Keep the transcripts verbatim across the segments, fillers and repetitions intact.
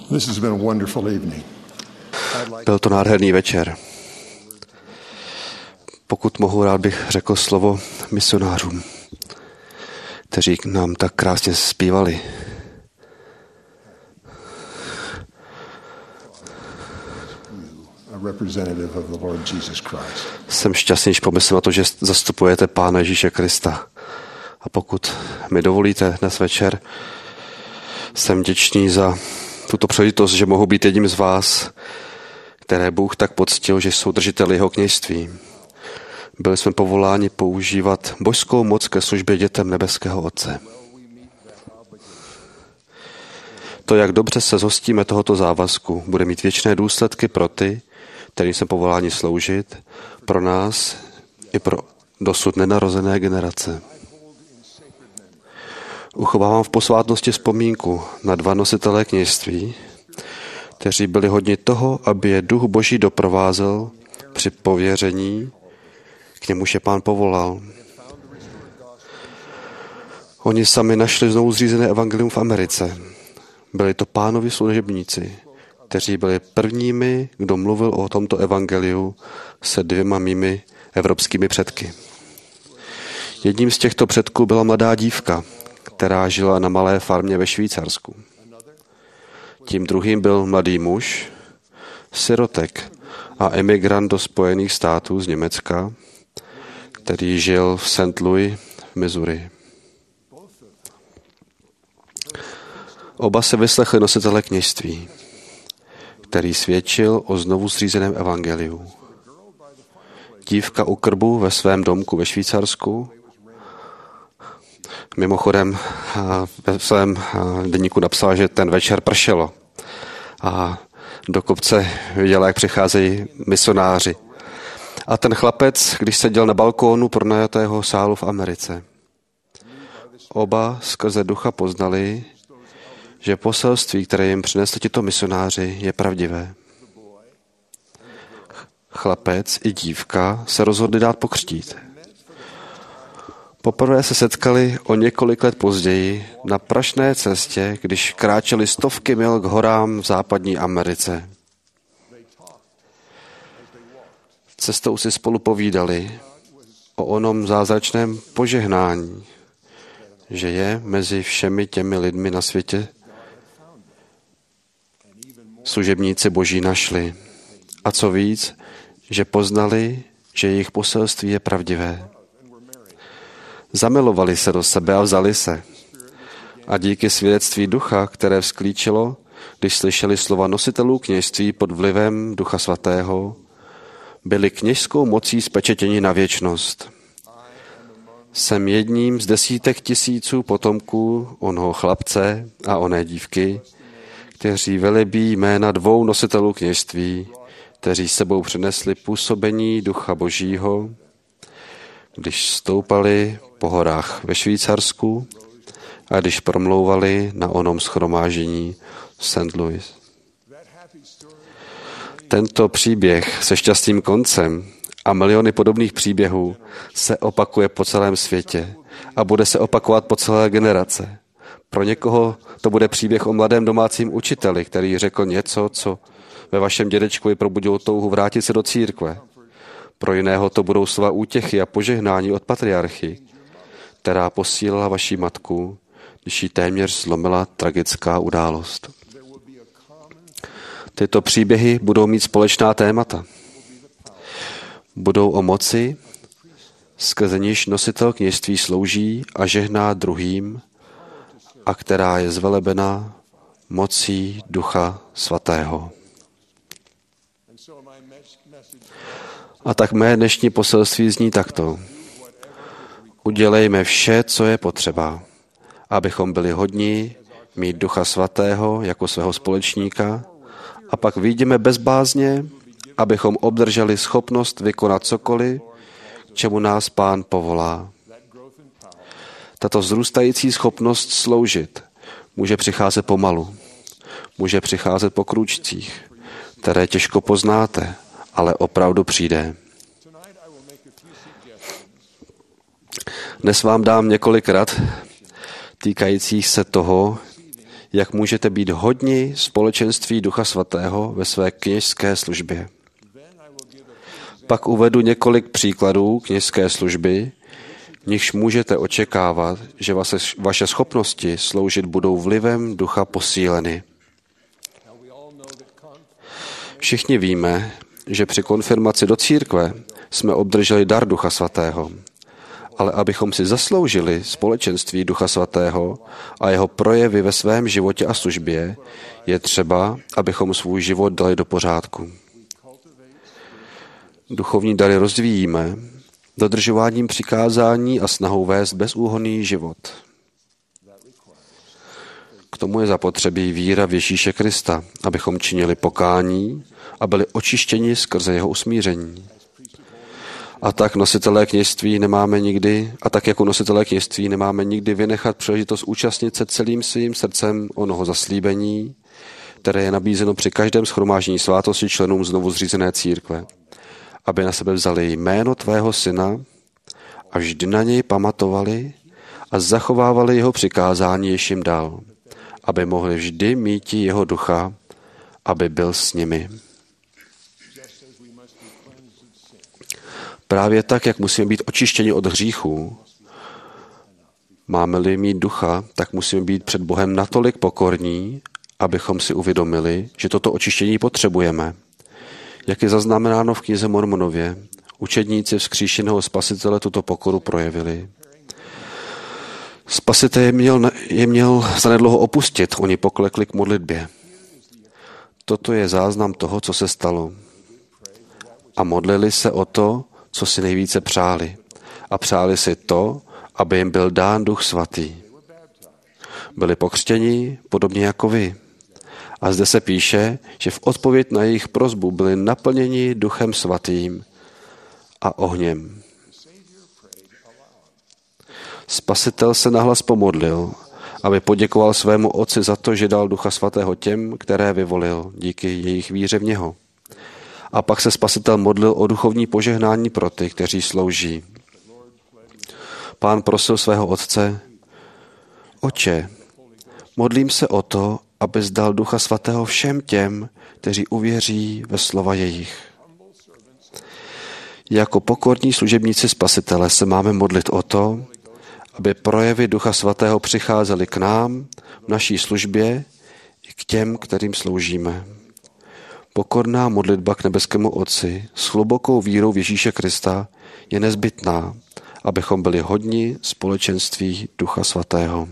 Byl to nádherný večer. Pokud mohu, rád bych řekl slovo misionářům, kteří nám tak krásně zpívali. Jsem šťastný, když pomyslím na to, že zastupujete Pána Ježíše Krista. A pokud mi dovolíte dnes večer, jsem vděčný za tuto příležitost, že mohu být jedním z vás, které Bůh tak poctil, že jsou držiteli jeho kněžství. Byli jsme povoláni používat božskou moc ke službě dětem nebeského Otce. To, jak dobře se zhostíme tohoto závazku, bude mít věčné důsledky pro ty, kterým jsme povoláni sloužit, pro nás i pro dosud nenarozené generace. Uchovávám v posvátnosti vzpomínku na dva nositelé kněžství, kteří byli hodni toho, aby je Duch Boží doprovázel při pověření, k němuž je Pán povolal. Oni sami našli znovu zřízené evangelium v Americe. Byli to Pánovi služebníci, kteří byli prvními, kdo mluvil o tomto evangeliu se dvěma mými evropskými předky. Jedním z těchto předků byla mladá dívka, která žila na malé farmě ve Švýcarsku. Tím druhým byl mladý muž, sirotek a emigrant do Spojených států z Německa, který žil v Saint Louis v Missouri. Oba se vyslechli nositele kněžství, který svědčil o znovu zřízeném evangeliu. Dívka u krbu ve svém domku ve Švýcarsku. Mimochodem ve svém deníku napsala, že ten večer pršelo. A do kopce viděla, jak přicházejí misionáři. A ten chlapec, když seděl na balkónu pronajatého sálu v Americe. Oba skrze ducha poznali, že poselství, které jim přinesli tito misionáři, je pravdivé. Chlapec i dívka se rozhodli dát pokřtít. Poprvé se setkali o několik let později na prašné cestě, když kráčeli stovky mil k horám v západní Americe. Cestou si spolu povídali o onom zázračném požehnání, že je mezi všemi těmi lidmi na světě služebníci Boží našli. A co víc, že poznali, že jejich poselství je pravdivé. Zamilovali se do sebe a vzali se. A díky svědectví ducha, které vzklíčilo, když slyšeli slova nositelů kněžství pod vlivem Ducha Svatého, byli kněžskou mocí spečetěni na věčnost. Jsem jedním z desítek tisíců potomků onoho chlapce a oné dívky, kteří velebí jména dvou nositelů kněžství, kteří sebou přinesli působení Ducha Božího, když stoupali po horách ve Švýcarsku a když promlouvali na onom shromáždění v Saint Louis. Tento příběh se šťastným koncem a miliony podobných příběhů se opakuje po celém světě a bude se opakovat po celé generace. Pro někoho to bude příběh o mladém domácím učiteli, který řekl něco, co ve vašem dědečkovi probudilo touhu vrátit se do církve. Pro jiného to budou slova útěchy a požehnání od patriarchy, která posílala vaši matku, když ji téměř zlomila tragická událost. Tyto příběhy budou mít společná témata. Budou o moci, skrze níž nositel kněžství slouží a žehná druhým, a která je zvelebena mocí Ducha Svatého. A tak mé dnešní poselství zní takto. Udělejme vše, co je potřeba, abychom byli hodní mít Ducha Svatého jako svého společníka a pak vyjdeme bez bázně, abychom obdrželi schopnost vykonat cokoliv, k čemu nás Pán povolá. Tato vzrůstající schopnost sloužit může přicházet pomalu, může přicházet po krůčcích, které těžko poznáte, ale opravdu přijde. Dnes vám dám několik rad týkajících se toho, jak můžete být hodni společenství Ducha Svatého ve své kněžské službě. Pak uvedu několik příkladů kněžské služby, v nichž můžete očekávat, že vaše schopnosti sloužit budou vlivem Ducha posíleny. Všichni víme, že při konfirmaci do církve jsme obdrželi dar Ducha Svatého. Ale abychom si zasloužili společenství Ducha Svatého a jeho projevy ve svém životě a službě, je třeba, abychom svůj život dali do pořádku. Duchovní dary rozvíjíme dodržováním přikázání a snahou vést bezúhonný život. K tomu je zapotřebí víra v Ježíše Krista, abychom činili pokání a byli očištěni skrze jeho usmíření. A tak nositelé kněžství nemáme nikdy, a tak jako nositelé kněžství nemáme nikdy vynechat příležitost účastnit se celým svým srdcem onoho zaslíbení, které je nabízeno při každém shromáždění svátosti členům znovu zřízené církve, aby na sebe vzali jméno tvého syna a vždy na něj pamatovali a zachovávali jeho přikázání, jež jim dal, aby mohli vždy mít jeho ducha, aby byl s nimi. Právě tak, jak musíme být očištěni od hříchů, máme-li mít ducha, tak musíme být před Bohem natolik pokorní, abychom si uvědomili, že toto očištění potřebujeme. Jak je zaznamenáno v knize Mormonově, učedníci vzkříšeného Spasitele tuto pokoru projevili. Spasitel je měl, je měl zanedlouho opustit, oni poklekli k modlitbě. Toto je záznam toho, co se stalo. A modlili se o to, co si nejvíce přáli. A přáli si to, aby jim byl dán Duch Svatý. Byli pokřtěni podobně jako vy. A zde se píše, že v odpověď na jejich prosbu byli naplněni Duchem Svatým a ohněm. Spasitel se nahlas pomodlil, aby poděkoval svému Otci za to, že dal Ducha Svatého těm, které vyvolil, díky jejich víře v něho. A pak se Spasitel modlil o duchovní požehnání pro ty, kteří slouží. Pán prosil svého Otce: Otče, modlím se o to, abys dal Ducha Svatého všem těm, kteří uvěří ve slova jejich. Jako pokorní služebníci Spasitele se máme modlit o to, aby projevy Ducha Svatého přicházely k nám, v naší službě i k těm, kterým sloužíme. Pokorná modlitba k nebeskému Otci s hlubokou vírou v Ježíše Krista je nezbytná, abychom byli hodni společenství Ducha Svatého.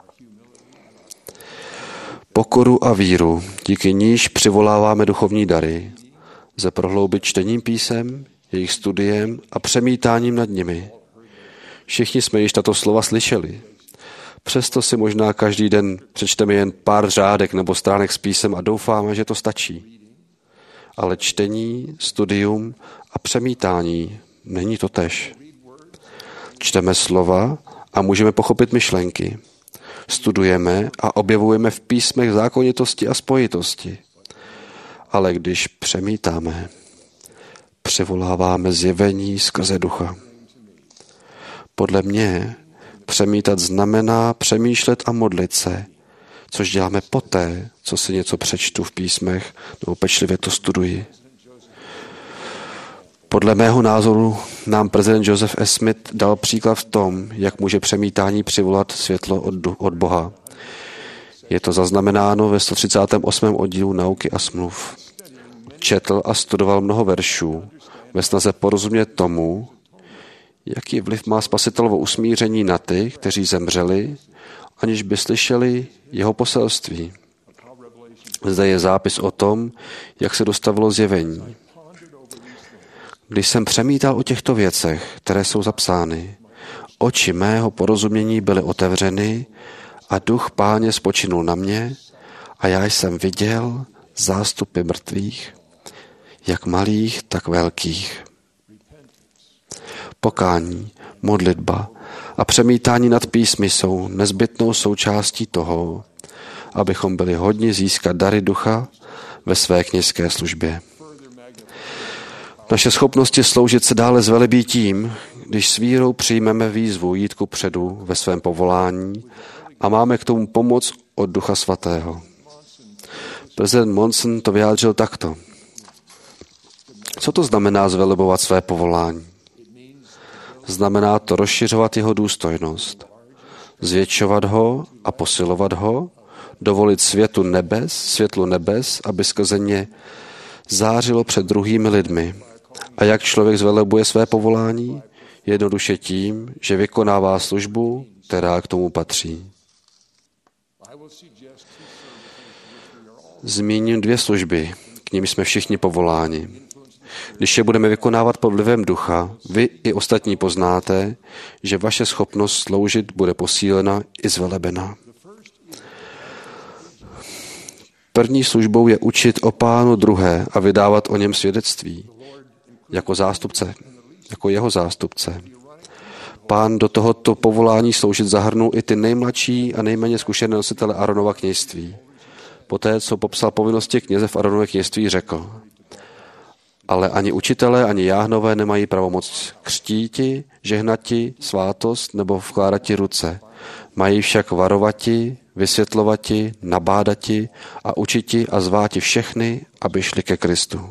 Pokoru a víru, díky níž přivoláváme duchovní dary, lze prohloubit čtením písem, jejich studiem a přemítáním nad nimi. Všichni jsme již tato slova slyšeli. Přesto si možná každý den přečteme jen pár řádek nebo stránek s písem a doufáme, že to stačí. Ale čtení, studium a přemítání není to též. Čteme slova a můžeme pochopit myšlenky. Studujeme a objevujeme v písmech zákonitosti a spojitosti. Ale když přemítáme, přivoláváme zjevení skrze ducha. Podle mě přemítat znamená přemýšlet a modlit se, což děláme poté, co si něco přečtu v písmech nebo pečlivě to studuji. Podle mého názoru nám prezident Joseph S. Smith dal příklad v tom, jak může přemítání přivolat světlo od, od Boha. Je to zaznamenáno ve sto třicátém osmém oddílu Nauky a smluv. Četl a studoval mnoho veršů ve snaze porozumět tomu, jaký vliv má Spasitelovo usmíření na ty, kteří zemřeli, aniž by slyšeli jeho poselství. Zde je zápis o tom, jak se dostavilo zjevení. Když jsem přemítal o těchto věcech, které jsou zapsány, oči mého porozumění byly otevřeny a duch Páně spočinul na mě a já jsem viděl zástupy mrtvých, jak malých, tak velkých. Pokání, modlitba a přemítání nad písmy jsou nezbytnou součástí toho, abychom byli hodni získat dary ducha ve své kněžské službě. Naše schopnosti sloužit se dále zvelebí tím, když s vírou přijmeme výzvu jít ku předu ve svém povolání a máme k tomu pomoc od Ducha Svatého. Prezident Monson to vyjádřil takto. Co to znamená zvelebovat své povolání? Znamená to rozšiřovat jeho důstojnost, zvětšovat ho a posilovat ho, dovolit světu nebes, světlu nebes, aby skrze ně zářilo před druhými lidmi. A jak člověk zvelebuje své povolání? Jednoduše tím, že vykonává službu, která k tomu patří. Zmíním dvě služby, k nim jsme všichni povoláni. Když je budeme vykonávat pod vlivem ducha, vy i ostatní poznáte, že vaše schopnost sloužit bude posílena i zvelebena. První službou je učit o Pánu druhé a vydávat o něm svědectví. Jako zástupce, jako jeho zástupce. Pán do tohoto povolání sloužit zahrnul i ty nejmladší a nejméně zkušené nositele Aaronova kněžství. Poté, co popsal povinnosti kněze v Aaronově kněžství, řekl: ale ani učitelé, ani jáhnové nemají pravomoc křtíti, žehnati, svátost nebo vkládati ruce. Mají však varovati, vysvětlovati, nabádati a učiti a zváti všechny, aby šli ke Kristu.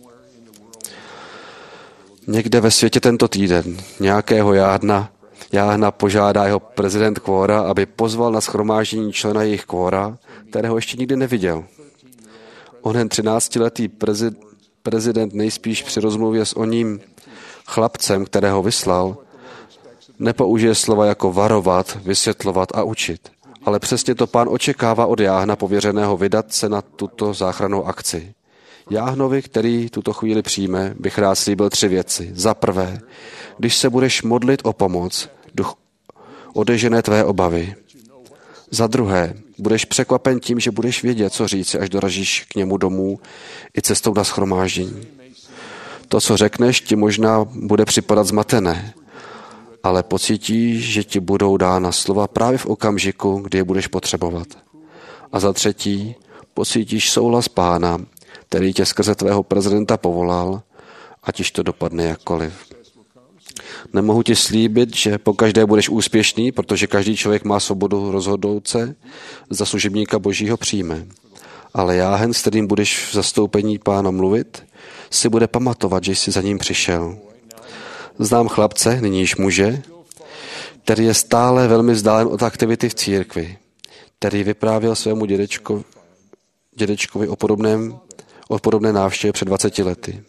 Někde ve světě tento týden nějakého jáhna, jáhna požádá jeho prezident kvóra, aby pozval na shromáždění člena jejich kvóra, kterého ještě nikdy neviděl. Onen třináctiletý prezident, prezident nejspíš při rozmluvě s oním chlapcem, kterého vyslal, nepoužije slova jako varovat, vysvětlovat a učit. Ale přesně to Pán očekává od jáhna pověřeného vydat se na tuto záchrannou akci. Jáhnovi, který tuto chvíli přijme, bych rád slíbil tři věci. Za prvé, když se budeš modlit o pomoc, duch odežené tvé obavy. Za druhé, budeš překvapen tím, že budeš vědět, co říci, až dorazíš k němu domů i cestou na shromáždění. To, co řekneš, ti možná bude připadat zmatené, ale pocítíš, že ti budou dána slova právě v okamžiku, kdy je budeš potřebovat. A za třetí, pocítíš souhlas Pána, který tě skrze tvého prezidenta povolal, ať již to dopadne jakkoliv. Nemohu ti slíbit, že pokaždé budeš úspěšný, protože každý člověk má svobodu rozhodnout se, zda služebníka Božího přijme. Ale jáhen, s kterým budeš v zastoupení Pána mluvit, si bude pamatovat, že jsi za ním přišel. Znám chlapce, nyní již muže, který je stále velmi vzdálen od aktivity v církvi, který vyprávěl svému dědečko, dědečkovi o, podobném, o podobné návštěvě před dvaceti lety.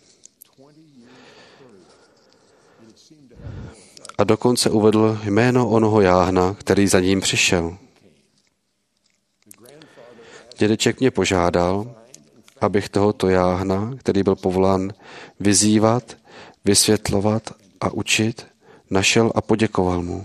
A dokonce uvedl jméno onoho jáhna, který za ním přišel. Dědeček mě požádal, abych tohoto jáhna, který byl povolán vyzývat, vysvětlovat a učit, našel a poděkoval mu.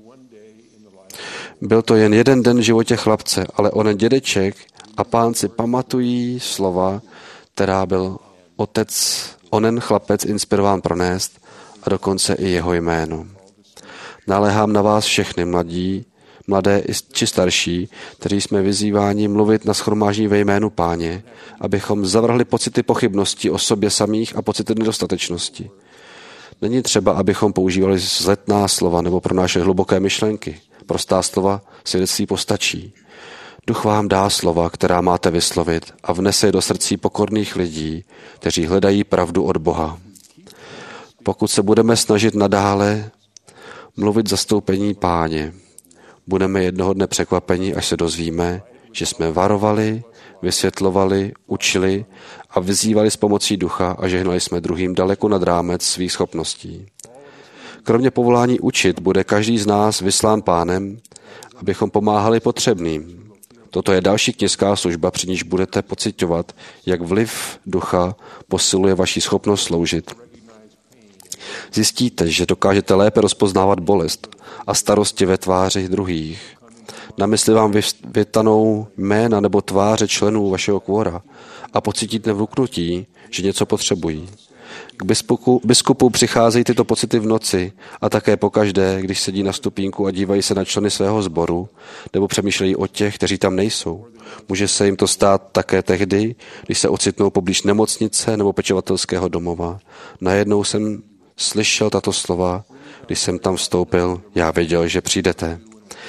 Byl to jen jeden den v životě chlapce, ale onen dědeček a Pán si pamatují slova, která byl otec, onen chlapec inspirován pronést a dokonce i jeho jméno. Naléhám na vás všechny mladí, mladé či starší, kteří jsme vyzýváni mluvit na shromáždění ve jménu Páně, abychom zavrhli pocity pochybností o sobě samých a pocity nedostatečnosti. Není třeba, abychom používali vzletná slova nebo pronášeli hluboké myšlenky. Prostá slova svědectví postačí. Duch vám dá slova, která máte vyslovit a vnese je do srdcí pokorných lidí, kteří hledají pravdu od Boha. Pokud se budeme snažit nadále mluvit zastoupení Páně, budeme jednoho dne překvapeni, až se dozvíme, že jsme varovali, vysvětlovali, učili a vyzývali s pomocí ducha a žehnali jsme druhým daleko nad rámec svých schopností. Kromě povolání učit bude každý z nás vyslán Pánem, abychom pomáhali potřebným. Toto je další kněžská služba, při níž budete pociťovat, jak vliv ducha posiluje vaši schopnost sloužit. Zjistíte, že dokážete lépe rozpoznávat bolest a starosti ve tváři druhých. Na mysli vám vytanou jména nebo tváře členů vašeho kvora a pocítíte vnuknutí, že něco potřebují. K biskupu, biskupu přicházejí tyto pocity v noci a také pokaždé, když sedí na stupínku a dívají se na členy svého sboru nebo přemýšlejí o těch, kteří tam nejsou. Může se jim to stát také tehdy, když se ocitnou poblíž nemocnice nebo pečovatelského domova. Najednou jsem slyšel tato slova, když jsem tam vstoupil, já věděl, že přijdete.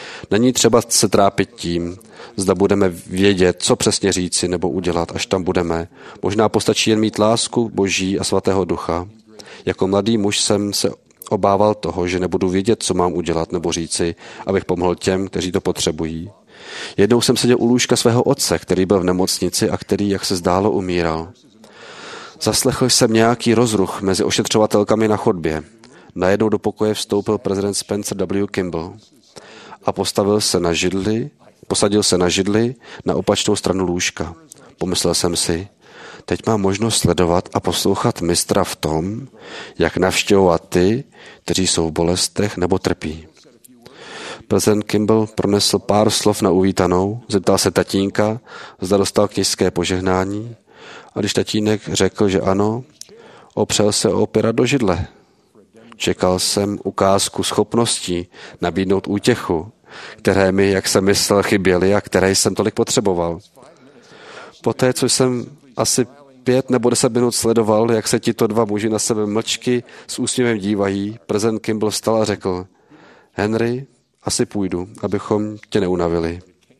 Není třeba se trápit tím, zda budeme vědět, co přesně říci nebo udělat, až tam budeme. Možná postačí jen mít lásku Boží a Svatého Ducha. Jako mladý muž jsem se obával toho, že nebudu vědět, co mám udělat nebo říci, abych pomohl těm, kteří to potřebují. Jednou jsem seděl u lůžka svého otce, který byl v nemocnici a který, jak se zdálo, umíral. Zaslechl jsem nějaký rozruch mezi ošetřovatelkami na chodbě. Najednou do pokoje vstoupil prezident Spencer W. Kimball a postavil se na židli, posadil se na židli na opačnou stranu lůžka. Pomyslel jsem si, teď mám možnost sledovat a poslouchat mistra v tom, jak navštěvovat ty, kteří jsou v bolestech nebo trpí. Prezident Kimball pronesl pár slov na uvítanou, zeptal se tatínka, zda dostal kněžské požehnání, a když tatínek řekl, že ano, opřel se opěrat do židle. Čekal jsem ukázku schopností nabídnout útěchu, které mi, jak jsem myslel, chyběly a které jsem tolik potřeboval. Poté, co jsem asi pět nebo deset minut sledoval, jak se tito dva muži na sebe mlčky s úsměvem dívají, prezident Kimball vstal a řekl: Henry, asi půjdu, abychom tě neunavili.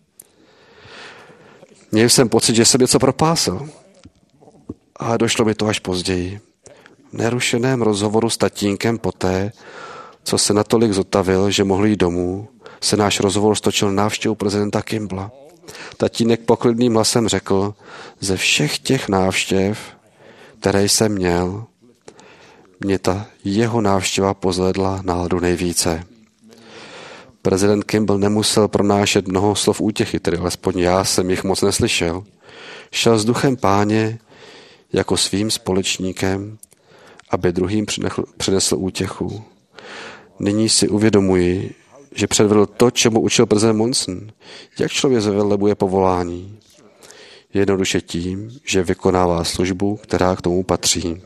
Měl jsem pocit, že jsem něco propásl. A došlo mi to až později. V nerušeném rozhovoru s tatínkem poté, co se natolik zotavil, že mohl jít domů, se náš rozhovor stočil návštěvu prezidenta Kimballa. Tatínek poklidným hlasem řekl: ze všech těch návštěv, které jsem měl, mě ta jeho návštěva pozvedla náladu nejvíce. Prezident Kimball nemusel pronášet mnoho slov útěchy, tedy alespoň já jsem jich moc neslyšel. Šel s duchem Páně jako svým společníkem, aby druhým přinesl útěchu. Nyní si uvědomuji, že předvedl to, čemu učil prezident Monson. Jak člověk zvelebuje povolání? Jednoduše tím, že vykonává službu, která k tomu patří.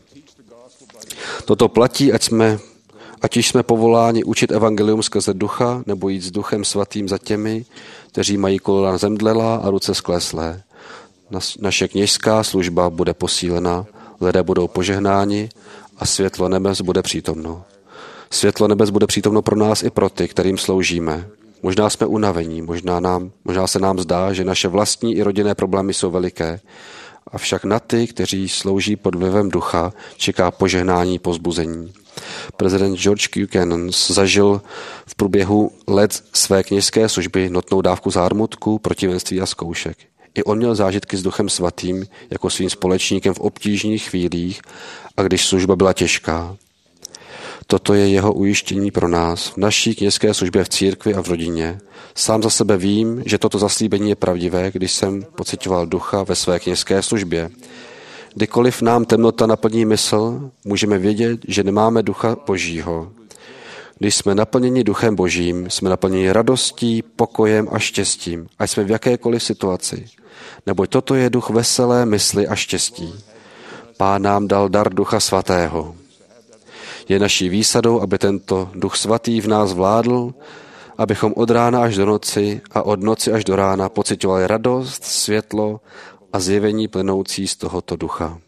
Toto platí, ať jsme, ať již jsme povoláni učit evangelium skrze ducha, nebo jít s duchem svatým za těmi, kteří mají kolena zemdlelá a ruce skleslé. Naše kněžská služba bude posílena, lidé budou požehnáni a světlo nebes bude přítomno. Světlo nebes bude přítomno pro nás i pro ty, kterým sloužíme. Možná jsme unavení, možná, nám, možná se nám zdá, že naše vlastní i rodinné problémy jsou veliké, avšak na ty, kteří slouží pod vlivem ducha, čeká požehnání, pozbuzení. Prezident George Buchanan zažil v průběhu let své kněžské služby notnou dávku zármutku, protivenství a zkoušek. I on měl zážitky s Duchem Svatým jako svým společníkem v obtížných chvílích a když služba byla těžká. Toto je jeho ujištění pro nás v naší kněžské službě v církvi a v rodině. Sám za sebe vím, že toto zaslíbení je pravdivé, když jsem pociťoval ducha ve své kněžské službě. Kdykoliv nám temnota naplní mysl, můžeme vědět, že nemáme ducha Božího. Když jsme naplněni duchem Božím, jsme naplněni radostí, pokojem a štěstím, ať jsme v jakékoliv situaci. Neboť toto je duch veselé mysli a štěstí. Pán nám dal dar Ducha Svatého. Je naší výsadou, aby tento Duch Svatý v nás vládl, abychom od rána až do noci a od noci až do rána pociťovali radost, světlo a zjevení plynoucí z tohoto ducha.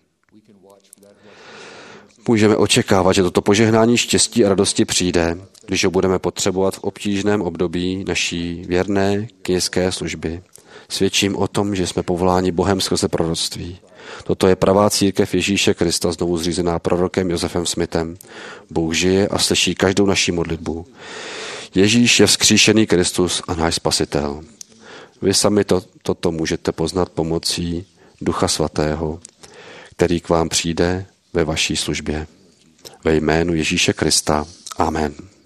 Můžeme očekávat, že toto požehnání štěstí a radosti přijde, když ho budeme potřebovat v obtížném období naší věrné kněžské služby. Svědčím o tom, že jsme povoláni Bohem skrze proroctví. Toto je pravá církev Ježíše Krista, znovu zřízená prorokem Josefem Smithem. Bůh žije a slyší každou naší modlitbu. Ježíš je vzkříšený Kristus a náš Spasitel. Vy sami to, toto můžete poznat pomocí Ducha Svatého, který k vám přijde ve vaší službě. Ve jménu Ježíše Krista. Amen.